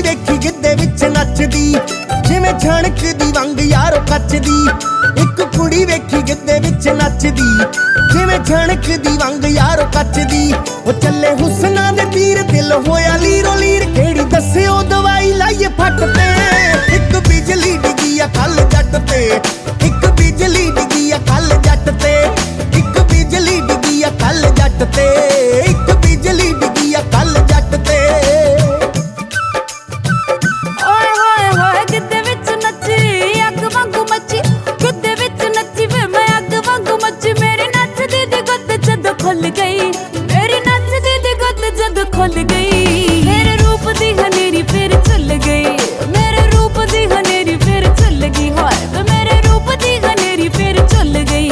ਕੁੜੀ ਵੇਖੀ ਗਿੱਧੇ ਵਿੱਚ ਨੱਚਦੀ, ਜਿਵੇਂ ਛਣਕਦੀ ਵੰਗ ਯਾਰੋ ਕੱਚਦੀ। ਇੱਕ ਕੁੜੀ ਵੇਖੀ ਗਿੱਧੇ ਵਿੱਚ ਨੱਚਦੀ, ਜਿਵੇਂ ਛਣਕਦੀ ਵੰਗ ਯਾਰੋ ਕੱਚਦੀ। ਉਹ ਚੱਲੇ ਹੁਸਨਾਂ ਦੇ ਤੀਰ, ਦਿਲ ਹੋਇਆ ਲੀਰੋ ਲੀਰ। ਕਿਹੜੀ ਦੱਸਿਓ ਦਵਾਈ ਲਾਈਏ ਫੱਟ ਤੇ, ਇੱਕ ਬਿਜਲੀ ਡਿੱਗੀ ਆ ਕੱਲ ਜੱਟ ਤੇ, ਇੱਕ ਬਿਜਲੀ ਡਿੱਗੀ ਆ ਕੱਲ ਜੱਟ ਤੇ, ਇੱਕ ਬਿਜਲੀ ਡਿੱਗੀ ਆ ਕੱਲ ਜੱਟ ਤੇ, ਇੱਕ ਬਿਜਲੀ ਡਿੱਗੀ ਆ ਕੱਲ ਜੱਟ ਤੇ। ਓਏ ਹੋਏ ਹੋਏ ਗਿੱਧੇ ਵਿੱਚ ਨੱਚੀ, ਅੱਗ ਵਾਂਗੂ ਮੱਚੀ। ਗਿੱਧੇ ਵਿੱਚ ਨੱਚੀ ਵੇ ਮੈਂ ਅੱਗ ਵਾਂਗੂ ਮੱਚੀ। ਮੇਰੀ ਨੱਚਦੀ ਦੀ ਗੁੱਤ ਜਦੋਂ ਖੁੱਲ ਗਈ, ਮੇਰੀ ਨੱਚਦੀ ਦੀ ਗੁੱਤ ਜਦੋਂ ਖੁੱਲ ਗਈ। ਮੇਰੇ ਰੂਪ ਦੀ ਹਨੇਰੀ ਫਿਰ ਝੁੱਲ ਗਈ, ਮੇਰੇ ਰੂਪ ਦੀ ਹਨੇਰੀ ਫਿਰ ਝੁੱਲ ਗਈ। ਹਾਏ ਵੇ ਮੇਰੇ ਰੂਪ ਦੀ ਹਨੇਰੀ ਫਿਰ ਝੁੱਲ ਗਈ।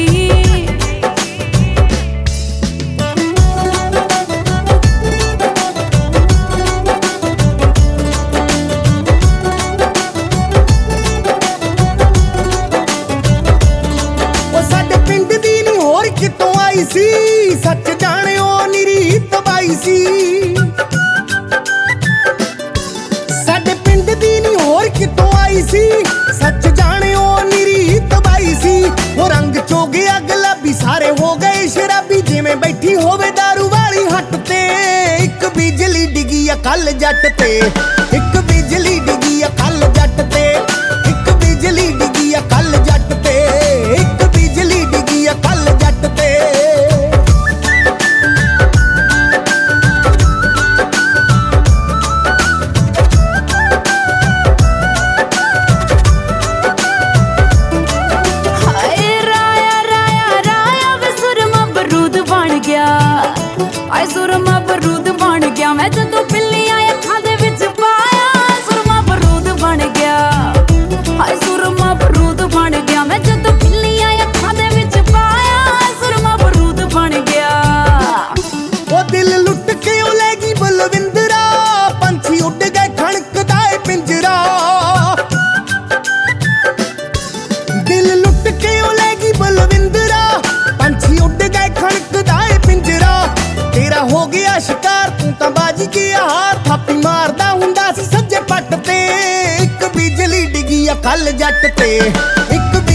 ਕਿਤੋਂ ਆਈ ਸੀ ਸੱਚ ਜਾਣਿਓ ਨਿਰੀ ਤਬਾਈ ਸੀ, ਸਾਡੇ ਪਿੰਡ ਦੀ ਨੀ ਹੋਰ ਕਿਤੋਂ ਆਈ ਸੀ। ਸੱਚ ਜਾਣਿਓ ਨਿਰੀ ਤਬਾਈ ਸੀ। ਉਹ ਰੰਗ ਚੋਗਿਆ ਗੁਲਾਬੀ, ਸਾਰੇ ਹੋ ਗਏ ਸ਼ਰਾਬੀ। ਜਿਵੇਂ ਬੈਠੀ ਹੋਵੇ ਦਾਰੂ ਵਾਲੀ ਹੱਟ ਤੇ, ਇੱਕ ਬਿਜਲੀ ਡਿੱਗੀ ਆ ਕੱਲ ਜੱਟ ਤੇ, ਇੱਕ ਬਿਜਲੀ ਡਿੱਗੀ ਆ ਕੱਲ ਜੱਟ ਤੇ, ਇੱਕ ਬਿਜਲੀ ਡਿੱਗੀ ਆ ਕੱਲ ਜੱਟ ਤੇ, ਇੱਕ ਬਿਜਲੀ ਡਿੱਗੀ ਆ ਕੱਲ ਜੱਟ ਤੇ। ਆਏ ਸੁਰਮਾ ਬਰੂਦ ਬਣ ਗਿਆ ਮੈਂ ਜਦੋਂ ਪਿੱਲੀਆਂ ਅੱਖਾਂ ਦੇ ਵਿੱਚ ਪਾਇਆ। ਸੁਰਮਾ ਬਰੂਦ ਬਣ ਗਿਆ, ਆਏ ਸੁਰਮਾ ਬਰੂਦ ਬਣ ਗਿਆ ਮੈਂ ਜਦੋਂ ਪਿੱਲੀਆਂ ਅੱਖਾਂ ਦੇ ਵਿੱਚ ਪਾਇਆ। ਸੁਰਮਾ ਬਰੂਦ ਬਣ ਗਿਆ। ਉਹ ਦਿਲ ਲੁੱਟ ਕੇ ਉਹ ਲੈ ਗਈ ਬਲਵਿੰਦਰਾ, ਪੰਛੀ ਉੱਡ ਗਏ ਖਣਕਦਾ ਏ ਪਿੰਜਰਾ। ਦਿਲ ਲੁੱਟ ਕੇ ਉਹ ਲੈ ਗਈ ਬਲਵਿੰਦਰਾ, ਪੰਛੀ ਉੱਡ ਗਏ ਖਣਕਦਾ ਏ ਪਿੰਜਰਾ। ਤੇਰਾ ਹੋ ਗਿਆ ਸ਼ਿਕਾਰ, ਤੂੰ ਤਾਂ ਬਾਜੀ ਗਿਆ ਹਾਰ। ਥਾਪੀ ਮਾਰਦਾ ਹੁੰਦਾ ਸੀ ਸੱਜੇ ਪੱਟ ਤੇ, ਇੱਕ ਬਿਜਲੀ ਡਿੱਗੀ ਆ ਕੱਲ ਜੱਟ ਤੇ, ਇੱਕ